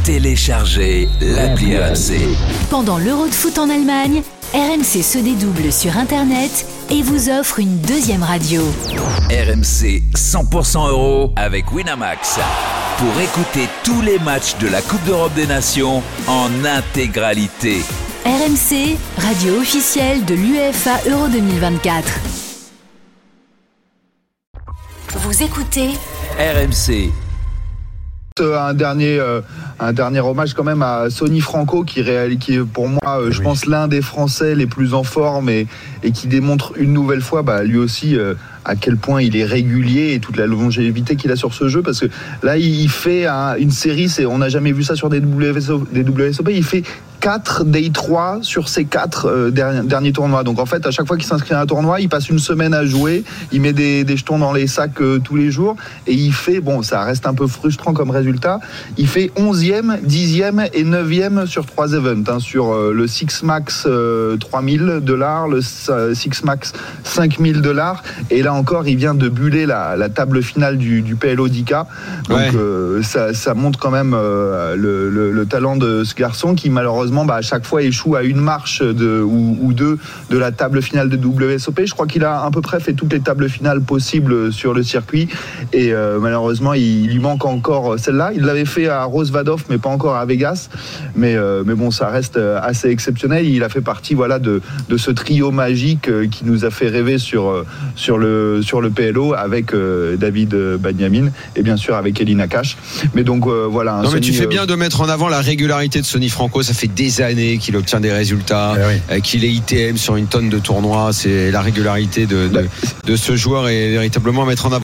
Téléchargez l'appli RMC. Pendant l'Euro de foot en Allemagne, RMC se dédouble sur Internet et vous offre une deuxième radio. RMC 100% euro avec Winamax. Pour écouter tous les matchs de la Coupe d'Europe des Nations en intégralité. RMC, radio officielle de l'UEFA Euro 2024. Vous écoutez RMC. Un dernier hommage quand même à Sonny Franco qui est pour moi je pense l'un des Français les plus en forme et qui démontre une nouvelle fois lui aussi à quel point il est régulier et toute la longévité qu'il a sur ce jeu, parce que là il fait une série, on n'a jamais vu ça sur des WSOP, il fait 4 Day 3 sur ces 4 derniers tournois. Donc en fait à chaque fois qu'il s'inscrit à un tournoi, il passe une semaine à jouer, il met des jetons dans les sacs tous les jours et il fait, ça reste un peu frustrant comme résultat, il fait 11e, 10e et 9e sur 3 events, sur le Six Max $3,000, le Six Max $5,000, et là encore il vient de buller la table finale du PLO Dika. Donc ça montre quand même le talent de ce garçon qui malheureusement à chaque fois échoue à une marche ou deux de la table finale de WSOP. Je crois qu'il a à peu près fait toutes les tables finales possibles sur le circuit et malheureusement il lui manque encore celle-là. Il l'avait fait à Rosvadov mais pas encore à Vegas, mais bon, ça reste assez exceptionnel. Il a fait partie de ce trio magique qui nous a fait rêver sur le PLO avec David Banyamin et bien sûr avec Elie Nakache. Mais donc voilà. Non, mais tu fais bien de mettre en avant la régularité de Sonny Franco. Ça fait des années qu'il obtient des résultats, qu'il est ITM sur une tonne de tournois. C'est la régularité de ce joueur est véritablement à mettre en avant.